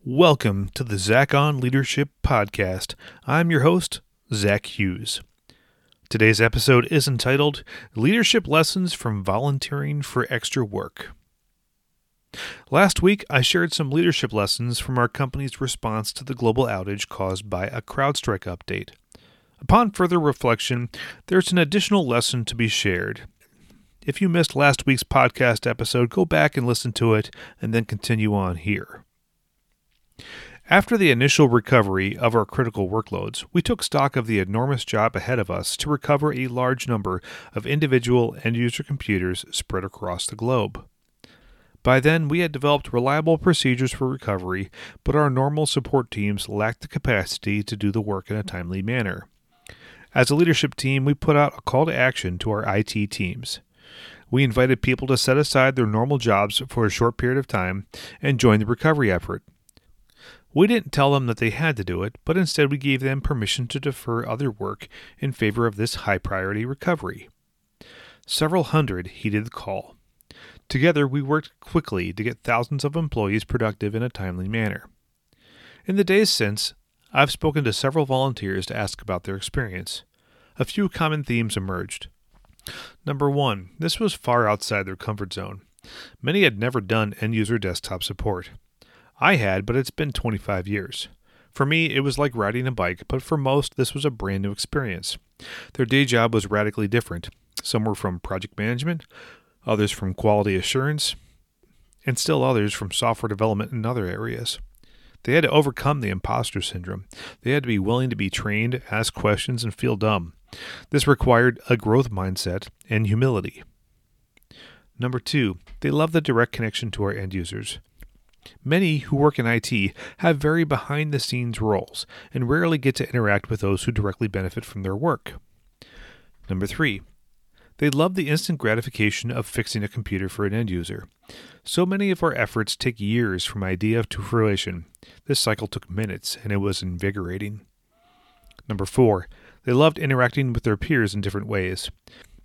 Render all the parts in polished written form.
Welcome to the Zach on Leadership Podcast. I'm your host, Zach Hughes. Today's episode is entitled Leadership Lessons from Volunteering for Extra Work. Last week, I shared some leadership lessons from our company's response to the global outage caused by a CrowdStrike update. Upon further reflection, there's an additional lesson to be shared. If you missed last week's podcast episode, go back and listen to it and then continue on here. After the initial recovery of our critical workloads, we took stock of the enormous job ahead of us to recover a large number of individual end-user computers spread across the globe. By then, we had developed reliable procedures for recovery, but our normal support teams lacked the capacity to do the work in a timely manner. As a leadership team, we put out a call to action to our IT teams. We invited people to set aside their normal jobs for a short period of time and join the recovery effort. We didn't tell them that they had to do it, but instead we gave them permission to defer other work in favor of this high-priority recovery. Several hundred heeded the call. Together, we worked quickly to get thousands of employees productive in a timely manner. In the days since, I've spoken to several volunteers to ask about their experience. A few common themes emerged. Number one, this was far outside their comfort zone. Many had never done end-user desktop support. I had, but it's been 25 years. For me, it was like riding a bike, but for most, this was a brand new experience. Their day job was radically different. Some were from project management, others from quality assurance, and still others from software development and other areas. They had to overcome the imposter syndrome. They had to be willing to be trained, ask questions, and feel dumb. This required a growth mindset and humility. Number two, they love the direct connection to our end users. Many who work in IT have very behind-the-scenes roles and rarely get to interact with those who directly benefit from their work. Number three, they love the instant gratification of fixing a computer for an end user. So many of our efforts take years from idea to fruition. This cycle took minutes, and it was invigorating. Number four, they loved interacting with their peers in different ways.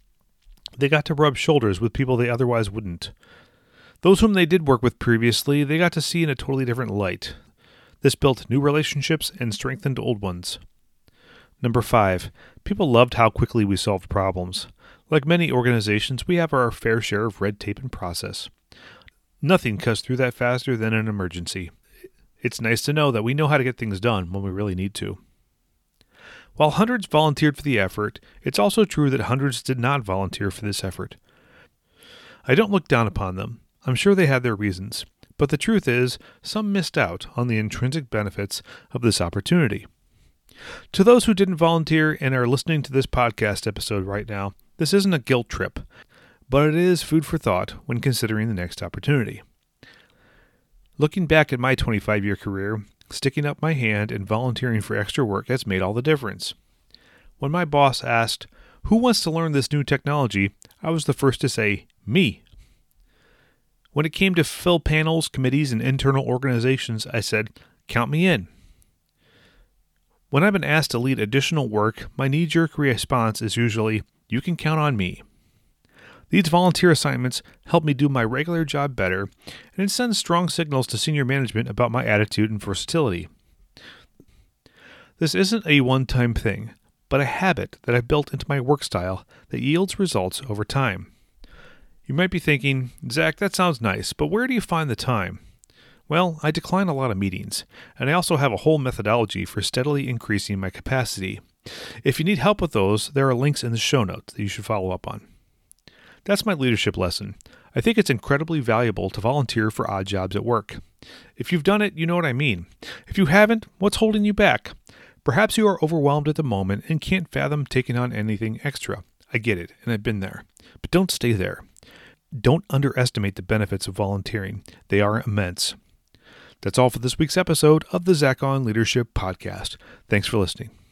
They got to rub shoulders with people they otherwise wouldn't. Those whom they did work with previously, they got to see in a totally different light. This built new relationships and strengthened old ones. Number five, people loved how quickly we solved problems. Like many organizations, we have our fair share of red tape and process. Nothing cuts through that faster than an emergency. It's nice to know that we know how to get things done when we really need to. While hundreds volunteered for the effort, it's also true that hundreds did not volunteer for this effort. I don't look down upon them. I'm sure they had their reasons, but the truth is, some missed out on the intrinsic benefits of this opportunity. To those who didn't volunteer and are listening to this podcast episode right now, this isn't a guilt trip, but it is food for thought when considering the next opportunity. Looking back at my 25-year career, sticking up my hand and volunteering for extra work has made all the difference. When my boss asked, "Who wants to learn this new technology?" I was the first to say, "Me." When it came to fill panels, committees, and internal organizations, I said, "Count me in." When I've been asked to lead additional work, my knee-jerk response is usually, "You can count on me." These volunteer assignments help me do my regular job better, and it sends strong signals to senior management about my attitude and versatility. This isn't a one-time thing, but a habit that I've built into my work style that yields results over time. You might be thinking, "Zach, that sounds nice, but where do you find the time?" Well, I decline a lot of meetings, and I also have a whole methodology for steadily increasing my capacity. If you need help with those, there are links in the show notes that you should follow up on. That's my leadership lesson. I think it's incredibly valuable to volunteer for odd jobs at work. If you've done it, you know what I mean. If you haven't, what's holding you back? Perhaps you are overwhelmed at the moment and can't fathom taking on anything extra. I get it, and I've been there. But don't stay there. Don't underestimate the benefits of volunteering. They are immense. That's all for this week's episode of the Zach on Leadership Podcast. Thanks for listening.